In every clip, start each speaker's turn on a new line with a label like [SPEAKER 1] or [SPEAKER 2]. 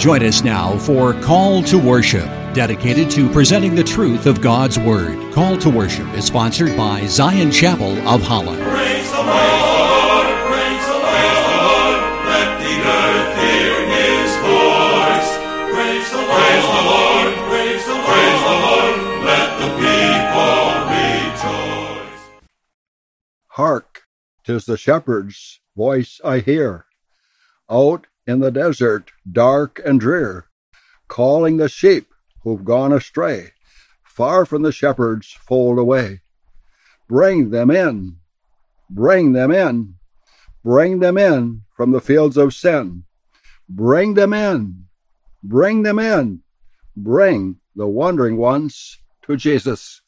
[SPEAKER 1] Join us now for Call to Worship, dedicated to presenting the truth of God's Word. Call to Worship is sponsored by Zion Chapel of Holland.
[SPEAKER 2] Praise the Lord, praise the Lord, let the earth hear his voice. Praise the Lord, praise the Lord, let the people rejoice.
[SPEAKER 3] Hark, 'tis the shepherd's voice I hear, out in the desert dark and drear, calling the sheep who've gone astray, far from the shepherd's fold away. Bring them in, bring them in, bring them in from the fields of sin. Bring them in, bring them in, bring the wandering ones to Jesus.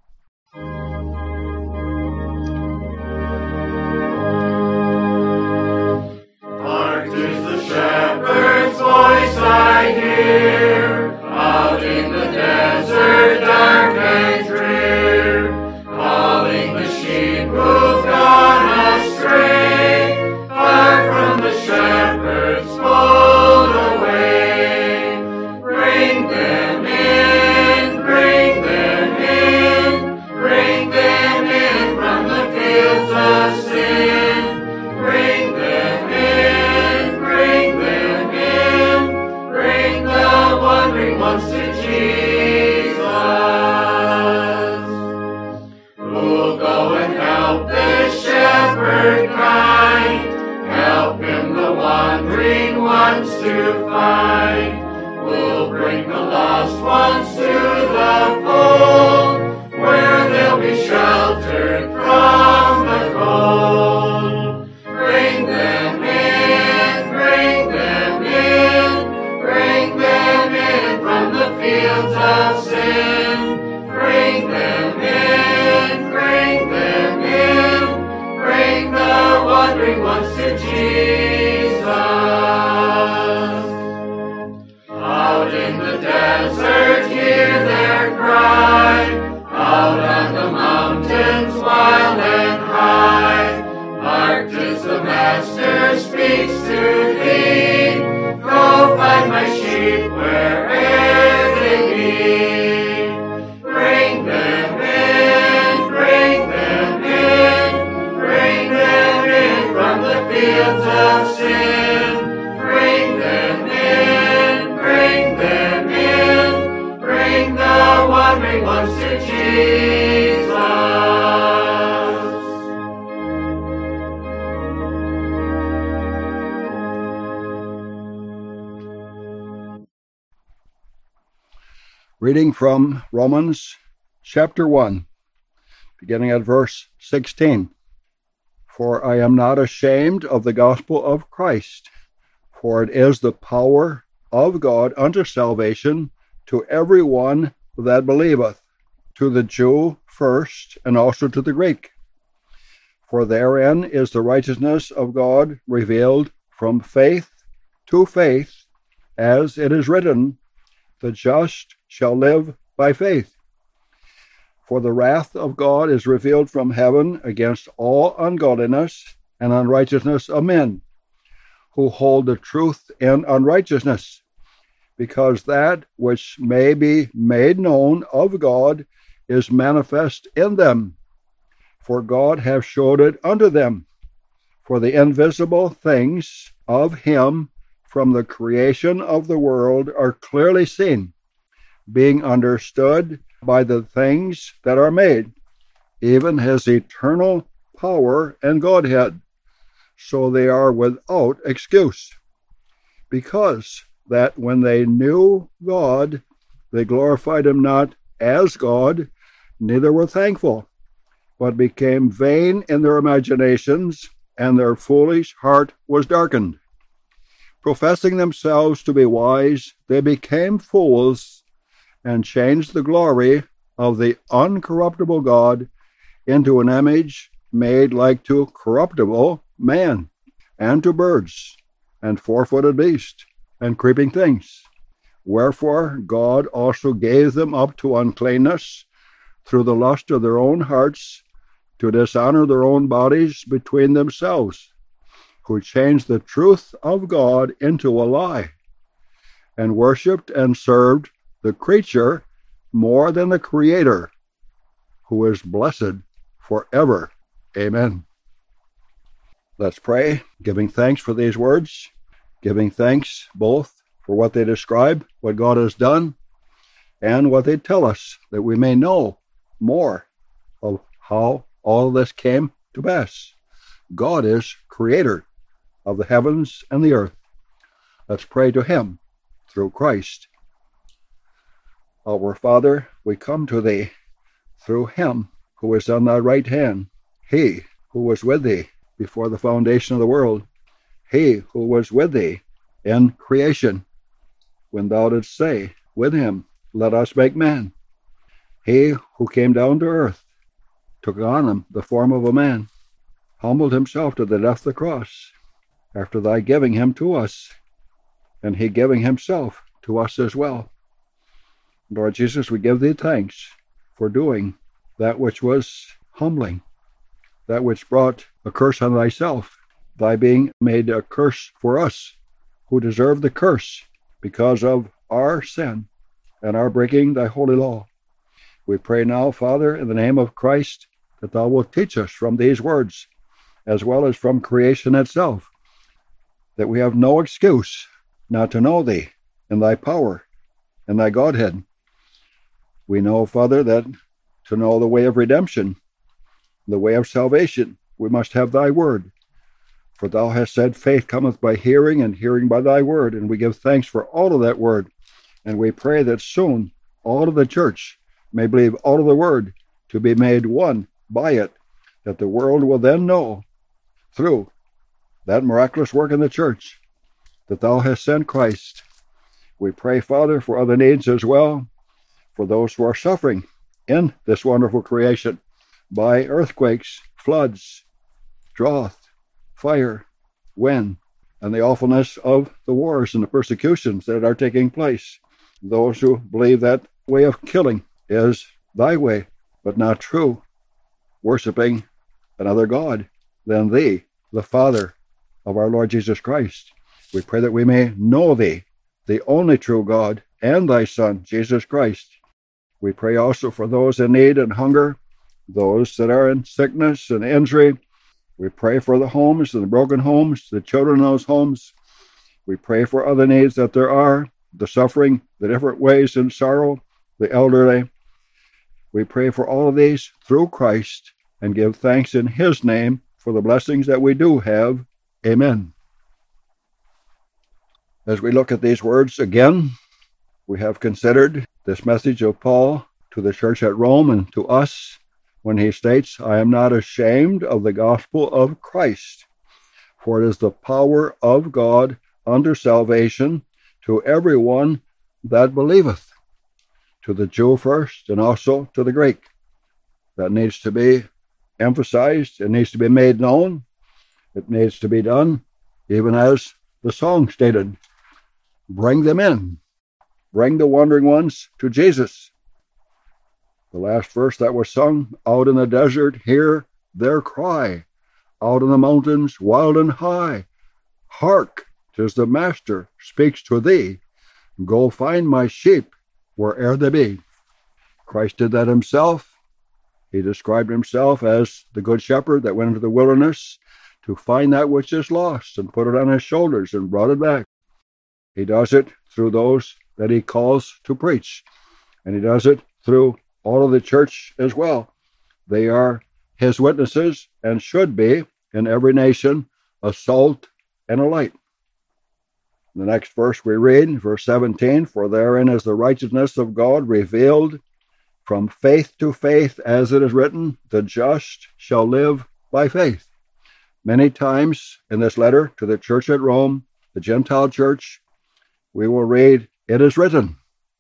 [SPEAKER 2] Hark, 'tis the shepherd's voice I hear, out in the desert dark and drear, calling the sheep who've gone astray, far from the shepherd's fold away. Bring them in, bring them in, bring them in from the fields of sin. Bring them in, bring them in, bring the wandering ones to Jesus. Who'll go and help this shepherd kind, help him the wandering ones to find. We'll bring the lost ones to the fold, where they'll be sheltered from the cold. Bring them in, bring them in, bring them in from the fields of sin. Bring them in, bring them in, bring the wandering ones to Jesus. Out in the desert hear their cry, out on the mountains wild and high. Hark, 'tis the Master speaks to thee, go find my sheep where'er they be. Bring them in, bring them in, bring them in from the fields of sin. Bring them in, bring them in, bring the wandering ones to Jesus.
[SPEAKER 3] Reading from Romans chapter 1, beginning at verse 16. For I am not ashamed of the gospel of Christ, for it is the power of God unto salvation to every one that believeth, to the Jew first, and also to the Greek. For therein is the righteousness of God revealed from faith to faith, as it is written, the just shall live by faith. For the wrath of God is revealed from heaven against all ungodliness and unrighteousness of men, who hold the truth in unrighteousness, because that which may be made known of God is manifest in them. For God hath showed it unto them. For the invisible things of him from the creation of the world are clearly seen, being understood by the things that are made, even his eternal power and Godhead, so they are without excuse. Because that when they knew God, they glorified him not as God, neither were thankful, but became vain in their imaginations, and their foolish heart was darkened. Professing themselves to be wise, they became fools, and changed the glory of the uncorruptible God into an image made like to corruptible man, and to birds, and four-footed beasts, and creeping things. Wherefore God also gave them up to uncleanness through the lust of their own hearts, to dishonor their own bodies between themselves, who changed the truth of God into a lie, and worshipped and served the creature more than the Creator, who is blessed forever. Amen. Let's pray, giving thanks for these words, giving thanks both for what they describe, what God has done, and what they tell us, that we may know more of how all of this came to pass. God is Creator of the heavens and the earth. Let's pray to Him through Christ. Our Father, we come to Thee through Him who is on Thy right hand, He who was with Thee before the foundation of the world, He who was with Thee in creation, when Thou didst say, with Him, let us make man. He who came down to earth, took on Him the form of a man, humbled Himself to the death of the cross, after Thy giving Him to us, and He giving Himself to us as well. Lord Jesus, we give Thee thanks for doing that which was humbling, that which brought a curse on Thyself, Thy being made a curse for us, who deserve the curse because of our sin and our breaking Thy holy law. We pray now, Father, in the name of Christ, that Thou wilt teach us from these words, as well as from creation itself, that we have no excuse not to know Thee and Thy power and Thy Godhead. We know, Father, that to know the way of redemption, the way of salvation, we must have Thy word. For Thou hast said, faith cometh by hearing, and hearing by Thy word. And we give thanks for all of that word. And we pray that soon all of the church may believe all of the word, to be made one by it, that the world will then know, through that miraculous work in the church, that Thou hast sent Christ. We pray, Father, for other needs as well, for those who are suffering in this wonderful creation by earthquakes, floods, drought, fire, wind, and the awfulness of the wars and the persecutions that are taking place. Those who believe that way of killing is Thy way, but not true, worshiping another God than Thee, the Father of our Lord Jesus Christ. We pray that we may know Thee, the only true God, and Thy Son, Jesus Christ. We pray also for those in need and hunger, those that are in sickness and injury. We pray for the homes and the broken homes, the children in those homes. We pray for other needs that there are, the suffering, the different ways in sorrow, the elderly. We pray for all of these through Christ and give thanks in His name for the blessings that we do have. Amen. As we look at these words again, we have considered this message of Paul to the church at Rome and to us when he states, I am not ashamed of the gospel of Christ, for it is the power of God unto salvation to everyone that believeth, to the Jew first and also to the Greek. That needs to be emphasized. It needs to be made known. It needs to be done, even as the song stated, bring them in. Bring the wandering ones to Jesus. The last verse that was sung, out in the desert, hear their cry. Out in the mountains, wild and high. Hark, 'tis the Master speaks to thee. Go find my sheep where'er they be. Christ did that Himself. He described Himself as the good shepherd that went into the wilderness to find that which is lost and put it on His shoulders and brought it back. He does it through those that He calls to preach. And He does it through all of the church as well. They are His witnesses and should be in every nation a salt and a light. The next verse we read, verse 17, for therein is the righteousness of God revealed from faith to faith, as it is written, the just shall live by faith. Many times in this letter to the church at Rome, the Gentile church, we will read, it is written.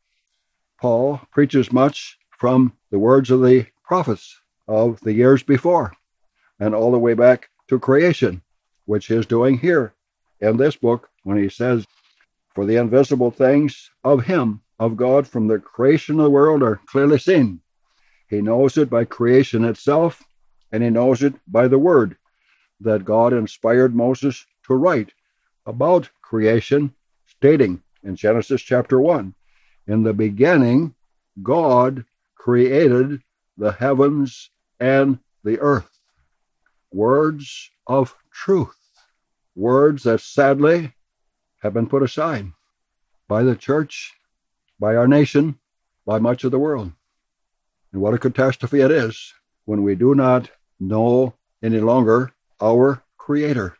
[SPEAKER 3] Paul preaches much from the words of the prophets of the years before and all the way back to creation, which he is doing here in this book when he says, for the invisible things of Him, of God, from the creation of the world are clearly seen. He knows it by creation itself, and He knows it by the word that God inspired Moses to write about creation, stating in Genesis chapter 1. In the beginning, God created the heavens and the earth. Words of truth. Words that sadly have been put aside by the church, by our nation, by much of the world. And what a catastrophe it is when we do not know any longer our Creator.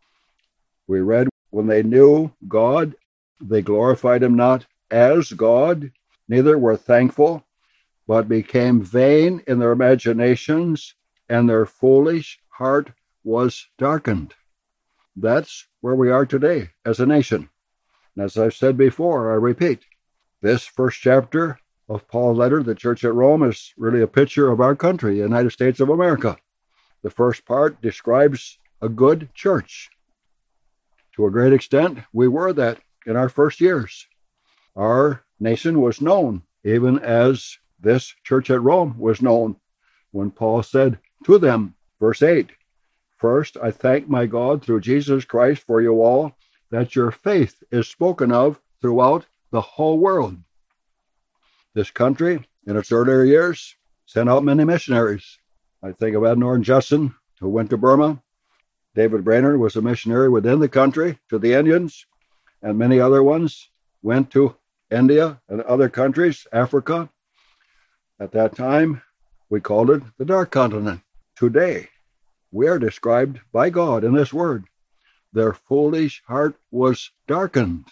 [SPEAKER 3] We read, when they knew God, they glorified him not as God, neither were thankful, but became vain in their imaginations, and their foolish heart was darkened. That's where we are today as a nation. And as I've said before, I repeat, this first chapter of Paul's letter to the church at Rome is really a picture of our country, the United States of America. The first part describes a good church. To a great extent, we were that in our first years. Our nation was known, even as this church at Rome was known, when Paul said to them, verse 8, "First, I thank my God through Jesus Christ for you all, that your faith is spoken of throughout the whole world." This country, in its earlier years, sent out many missionaries. I think of Adnor and Justin, who went to Burma. David Brainerd was a missionary within the country to the Indians, and many other ones went to India and other countries, Africa. At that time, we called it the Dark Continent. Today, we are described by God in this word. Their foolish heart was darkened.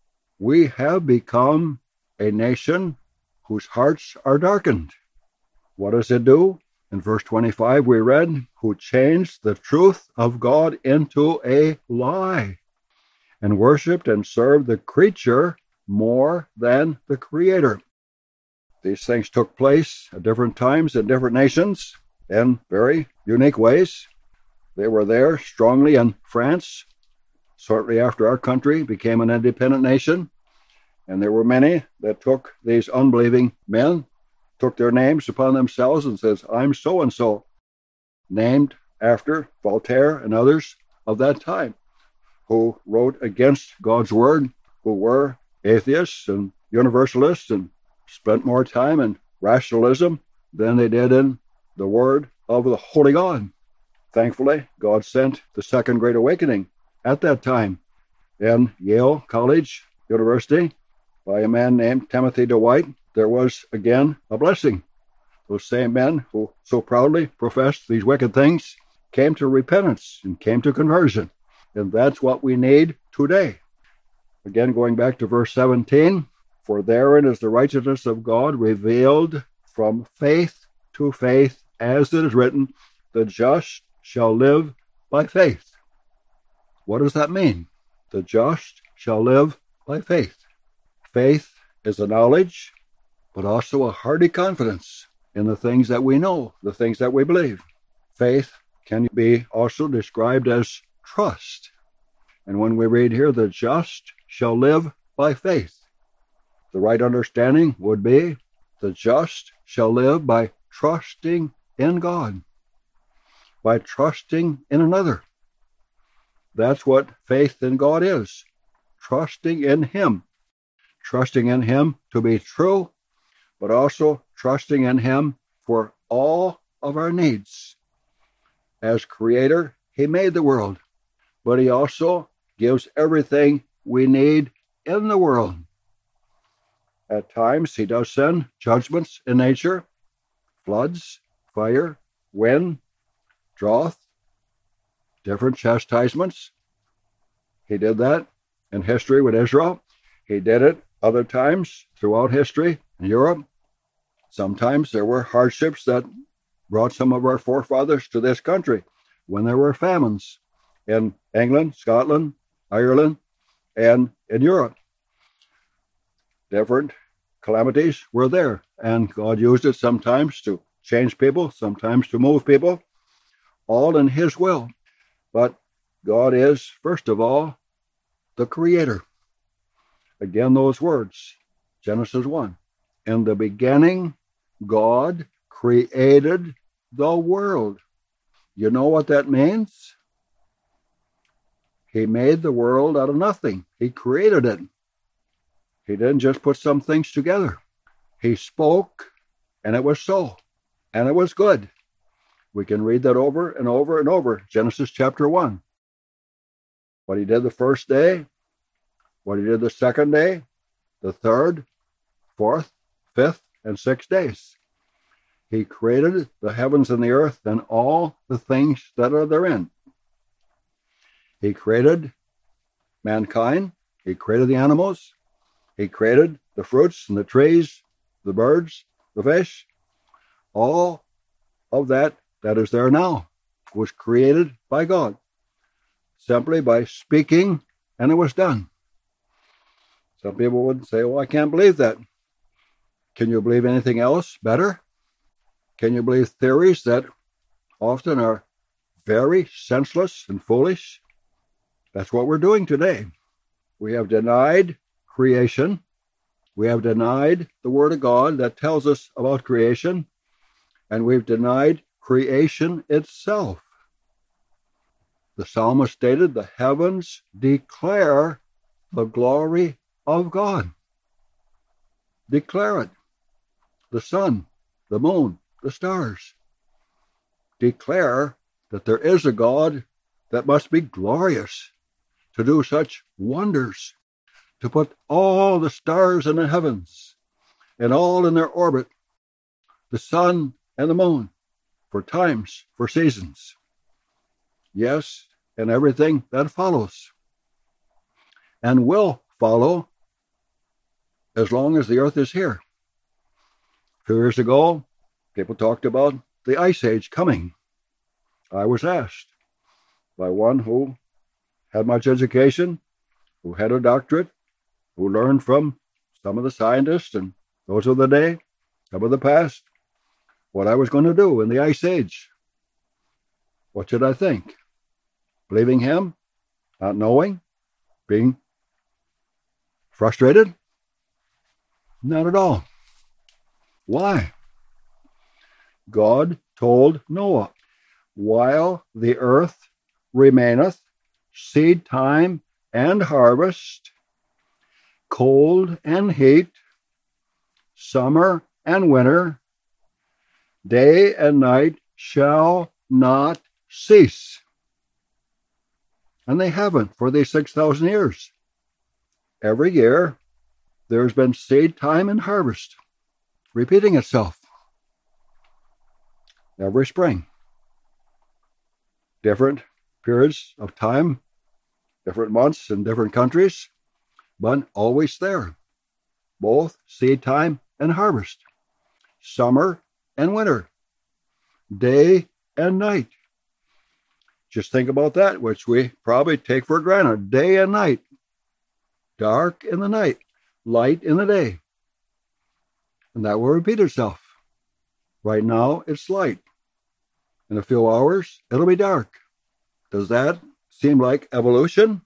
[SPEAKER 3] We have become a nation whose hearts are darkened. What does it do? In verse 25, we read, who changed the truth of God into a lie, and worshipped and served the creature more than the Creator. These things took place at different times in different nations in very unique ways. They were there strongly in France, shortly after our country became an independent nation. And there were many that took these unbelieving men, took their names upon themselves and says, I'm so-and-so, named after Voltaire and others of that time, who wrote against God's word, who were atheists and universalists and spent more time in rationalism than they did in the word of the Holy God. Thankfully, God sent the Second Great Awakening at that time in Yale College University by a man named Timothy Dwight. There was again a blessing. Those same men who so proudly professed these wicked things came to repentance and came to conversion. And that's what we need today. Again, going back to verse 17, for therein is the righteousness of God revealed from faith to faith, as it is written, the just shall live by faith. What does that mean? The just shall live by faith. Faith is a knowledge, but also a hearty confidence in the things that we know, the things that we believe. Faith can be also described as trust. And when we read here, the just shall live by faith, the right understanding would be the just shall live by trusting in God, by trusting in another. That's what faith in God is, trusting in Him to be true, but also trusting in Him for all of our needs. As Creator, He made the world, but He also gives everything we need in the world. At times, He does send judgments in nature, floods, fire, wind, drought, different chastisements. He did that in history with Israel. He did it other times throughout history in Europe. Sometimes there were hardships that brought some of our forefathers to this country when there were famines in England, Scotland, Ireland, and in Europe. Different calamities were there, and God used it sometimes to change people, sometimes to move people, all in His will. But God is, first of all, the Creator. Again, those words, Genesis 1. In the beginning, God created the world. You know what that means? He made the world out of nothing. He created it. He didn't just put some things together. He spoke, and it was so, and it was good. We can read that over and over and over. Genesis chapter 1. What he did the first day, what he did the second day, the third, fourth, fifth, and sixth days. He created the heavens and the earth and all the things that are therein. He created mankind. He created the animals. He created the fruits and the trees, the birds, the fish. All of that is there now was created by God, simply by speaking, and it was done. Some people would say, well, I can't believe that. Can you believe anything else better? Can you believe theories that often are very senseless and foolish? That's what we're doing today. We have denied creation. We have denied the Word of God that tells us about creation. And we've denied creation itself. The psalmist stated, the heavens declare the glory of God. Declare it. The sun, the moon, the stars. Declare that there is a God that must be glorious to do such wonders, to put all the stars in the heavens and all in their orbit, the sun and the moon, for times, for seasons. Yes, and everything that follows and will follow as long as the earth is here. A few years ago, people talked about the Ice Age coming. I was asked by one who had much education, who had a doctorate, who learned from some of the scientists and those of the day, some of the past, what I was going to do in the Ice Age. What should I think? Believing him? Not knowing? Being frustrated? Not at all. Why? God told Noah, while the earth remaineth, seed time and harvest, cold and heat, summer and winter, day and night shall not cease. And they haven't for these 6,000 years. Every year, there's been seed time and harvest, repeating itself. Every spring. Different periods of time, different months in different countries, but always there. Both seed time and harvest. Summer and winter. Day and night. Just think about that, which we probably take for granted. Day and night. Dark in the night. Light in the day. And that will repeat itself. Right now, it's light. In a few hours, it'll be dark. Does that seem like evolution?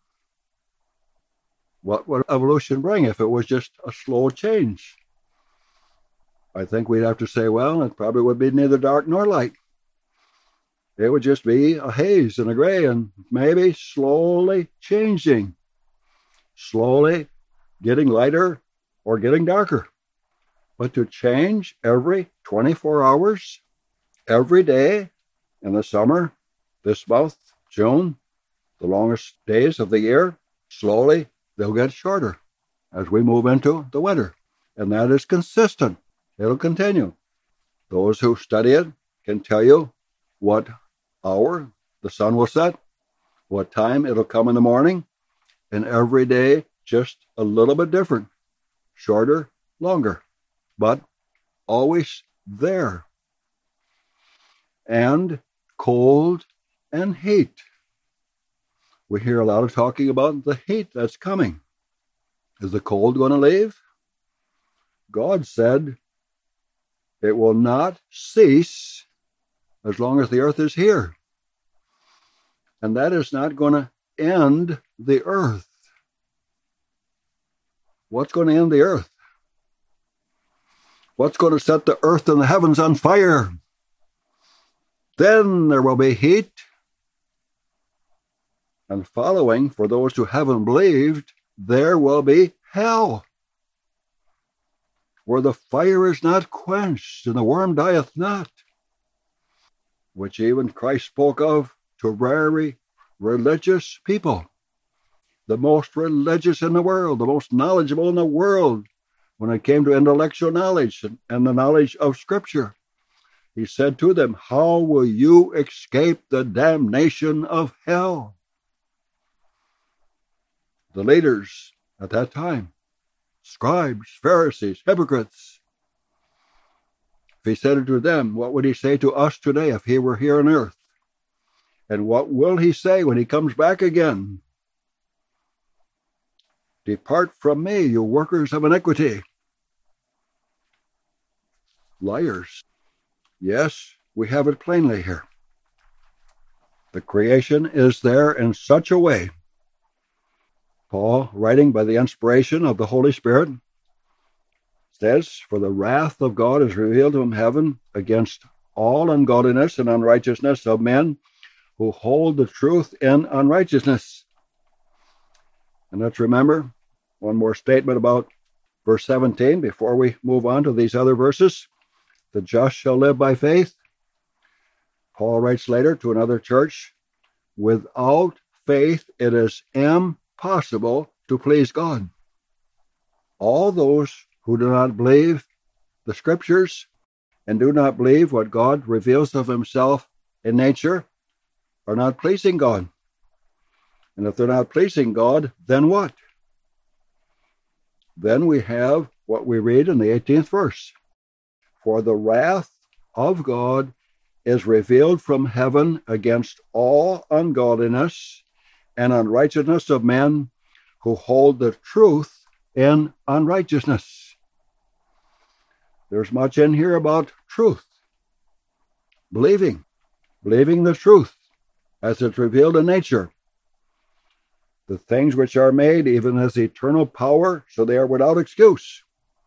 [SPEAKER 3] What would evolution bring if it was just a slow change? I think we'd have to say, well, it probably would be neither dark nor light. It would just be a haze and a gray and maybe slowly changing. Slowly getting lighter or getting darker. But to change every 24 hours, every day in the summer, this month, June, the longest days of the year, slowly they'll get shorter as we move into the winter. And that is consistent. It'll continue. Those who study it can tell you what hour the sun will set, what time it'll come in the morning, and every day just a little bit different. Shorter, longer, but always there. And cold and heat. We hear a lot of talking about the heat that's coming. Is the cold going to leave? God said it will not cease as long as the earth is here. And that is not going to end the earth. What's going to end the earth? What's going to set the earth and the heavens on fire? Then there will be heat. And following, for those who haven't believed, there will be hell. where the fire is not quenched and the worm dieth not, which even Christ spoke of to very religious people, the most religious in the world, the most knowledgeable in the world when it came to intellectual knowledge and the knowledge of Scripture. He said to them, how will you escape the damnation of hell? The leaders at that time, scribes, Pharisees, hypocrites. If he said it to them, what would he say to us today if he were here on earth? And what will he say when he comes back again? Depart from me, you workers of iniquity. Liars. Yes, we have it plainly here. The creation is there in such a way. Paul, writing by the inspiration of the Holy Spirit, says, for the wrath of God is revealed from heaven against all ungodliness and unrighteousness of men who hold the truth in unrighteousness. And let's remember one more statement about verse 17 before we move on to these other verses. The just shall live by faith. Paul writes later to another church, without faith it is impossible to please God. All those who do not believe the Scriptures and do not believe what God reveals of himself in nature are not pleasing God. And if they're not pleasing God, then what? Then we have what we read in the 18th verse. For the wrath of God is revealed from heaven against all ungodliness and unrighteousness of men who hold the truth in unrighteousness. There's much in here about truth. Believing the truth as it's revealed in nature. The things which are made, even as eternal power, so they are without excuse.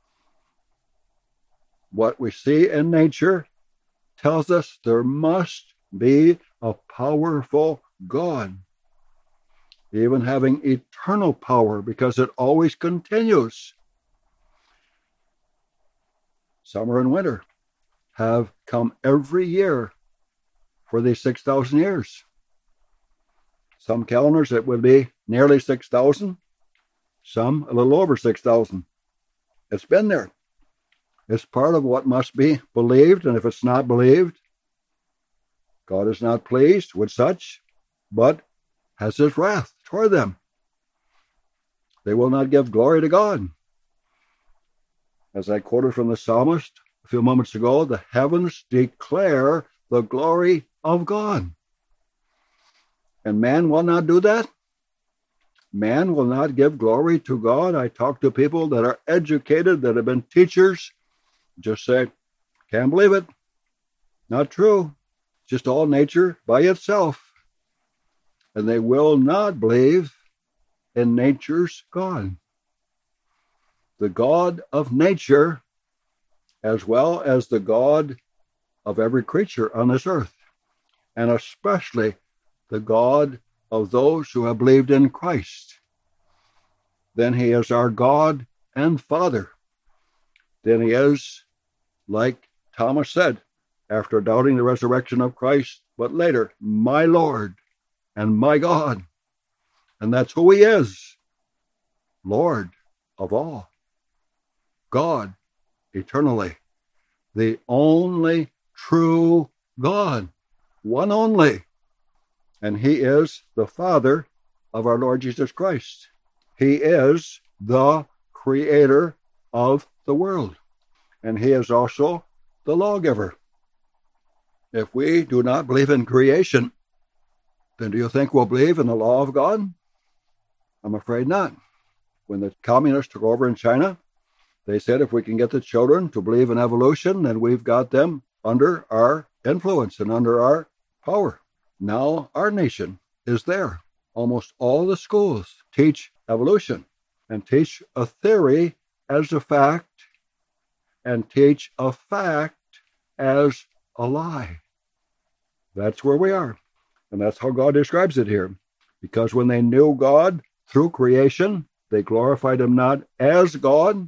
[SPEAKER 3] What we see in nature tells us there must be a powerful God, even having eternal power, because it always continues. Summer and winter have come every year for these 6,000 years. Some calendars it would be nearly 6,000, some a little over 6,000. It's been there. It's part of what must be believed, and if it's not believed, God is not pleased with such, but has his wrath toward them. They will not give glory to God. As I quoted from the psalmist a few moments ago, the heavens declare the glory of God. And man will not do that. Man will not give glory to God. I talk to people that are educated, that have been teachers, just say, can't believe it. Not true. Just all nature by itself. And they will not believe in nature's God. The God of nature, as well as the God of every creature on this earth, and especially the God of those who have believed in Christ. Then he is our God and Father. Then he is, like Thomas said, after doubting the resurrection of Christ, but later, my Lord and my God. And that's who he is, Lord of all, God eternally, the only true God, one only. And he is the Father of our Lord Jesus Christ. He is the creator of the world. And he is also the lawgiver. If we do not believe in creation, then do you think we'll believe in the law of God? I'm afraid not. When the communists took over in China, they said if we can get the children to believe in evolution, then we've got them under our influence and under our power. Now our nation is there. Almost all the schools teach evolution and teach a theory as a fact and teach a fact as a lie. That's where we are. And that's how God describes it here. Because when they knew God through creation, they glorified him not as God,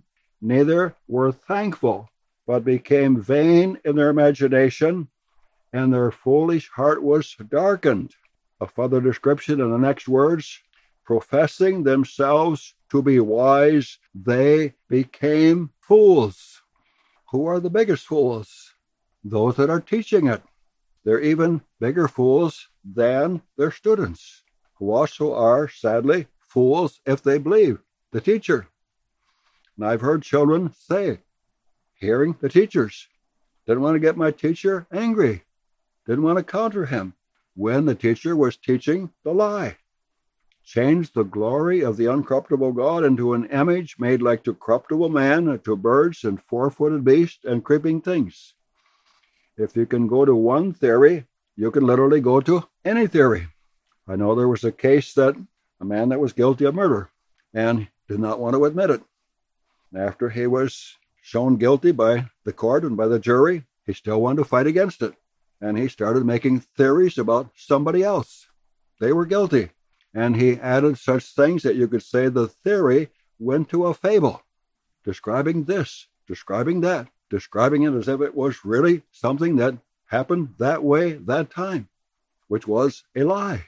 [SPEAKER 3] neither were thankful, but became vain in their imagination, and their foolish heart was darkened. A further description in the next words, professing themselves to be wise, they became fools. Who are the biggest fools? Those that are teaching it. They're even bigger fools than their students, who also are, sadly, fools if they believe the teacher. And I've heard children say, hearing the teachers, didn't want to get my teacher angry, didn't want to counter him, when the teacher was teaching the lie. Changed the glory of the uncorruptible God into an image made like to corruptible man, to birds and four-footed beasts and creeping things. If you can go to one theory, you can literally go to any theory. I know there was a case that a man that was guilty of murder and did not want to admit it. After he was shown guilty by the court and by the jury, he still wanted to fight against it. And he started making theories about somebody else. They were guilty. And he added such things that you could say the theory went to a fable, describing this, describing that, describing it as if it was really something that happened that way, that time, which was a lie.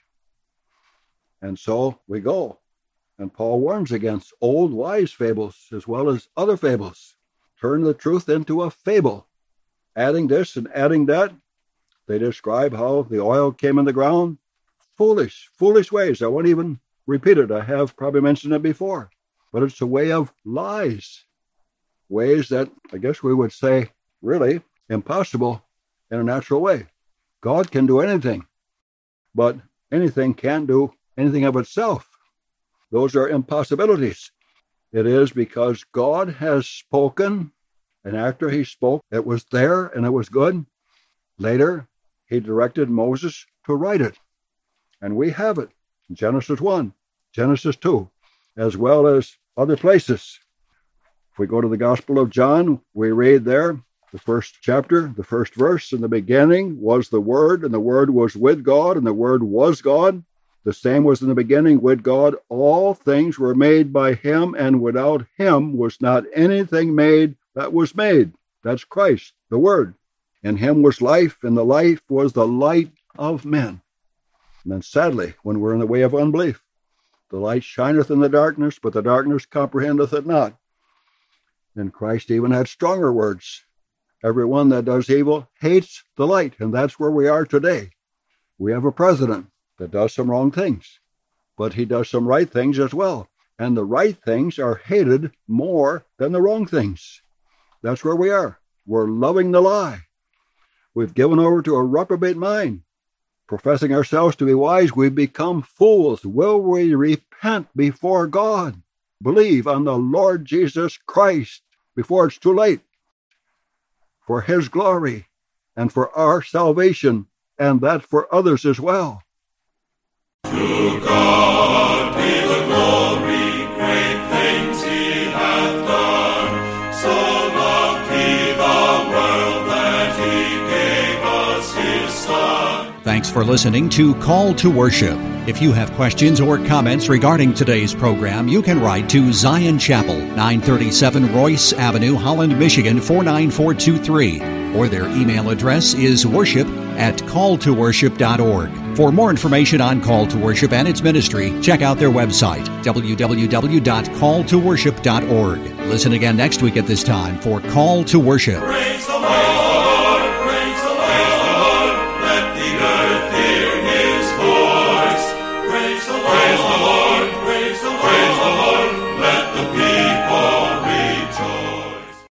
[SPEAKER 3] And so we go. And Paul warns against old wise fables as well as other fables. Turn the truth into a fable. Adding this and adding that, they describe how the oil came in the ground. Foolish ways. I won't even repeat it. I have probably mentioned it before. But it's a way of lies. Ways that I guess we would say really impossible in a natural way. God can do anything, but anything can't do anything of itself. Those are impossibilities. It is because God has spoken, and after he spoke, it was there and it was good. Later, he directed Moses to write it. And we have it in Genesis 1, Genesis 2, as well as other places. If we go to the Gospel of John, we read there, the first chapter, the first verse, in the beginning was the Word, and the Word was with God, and the Word was God. The same was in the beginning with God. All things were made by him, and without him was not anything made that was made. That's Christ, the Word. In him was life, and the life was the light of men. And then sadly, when we're in the way of unbelief, the light shineth in the darkness, but the darkness comprehendeth it not. And Christ even had stronger words. Everyone that does evil hates the light, and that's where we are today. We have a president that does some wrong things, but he does some right things as well. And the right things are hated more than the wrong things. That's where we are. We're loving the lie. We've given over to a reprobate mind. Professing ourselves to be wise, we've become fools. Will we repent before God? Believe on the Lord Jesus Christ before it's too late. For his glory and for our salvation, and that for others as well.
[SPEAKER 2] To God be the glory, great things he hath done. So loved he the world that he gave us his Son.
[SPEAKER 1] Thanks for listening to Call to Worship. If you have questions or comments regarding today's program, you can write to Zion Chapel, 937 Royce Avenue, Holland, Michigan, 49423. Or their email address is worship@calltoworship.org. For more information on Call to Worship and its ministry, check out their website, www.calltoworship.org. Listen again next week at this time for Call to Worship.
[SPEAKER 2] Praise the Lord.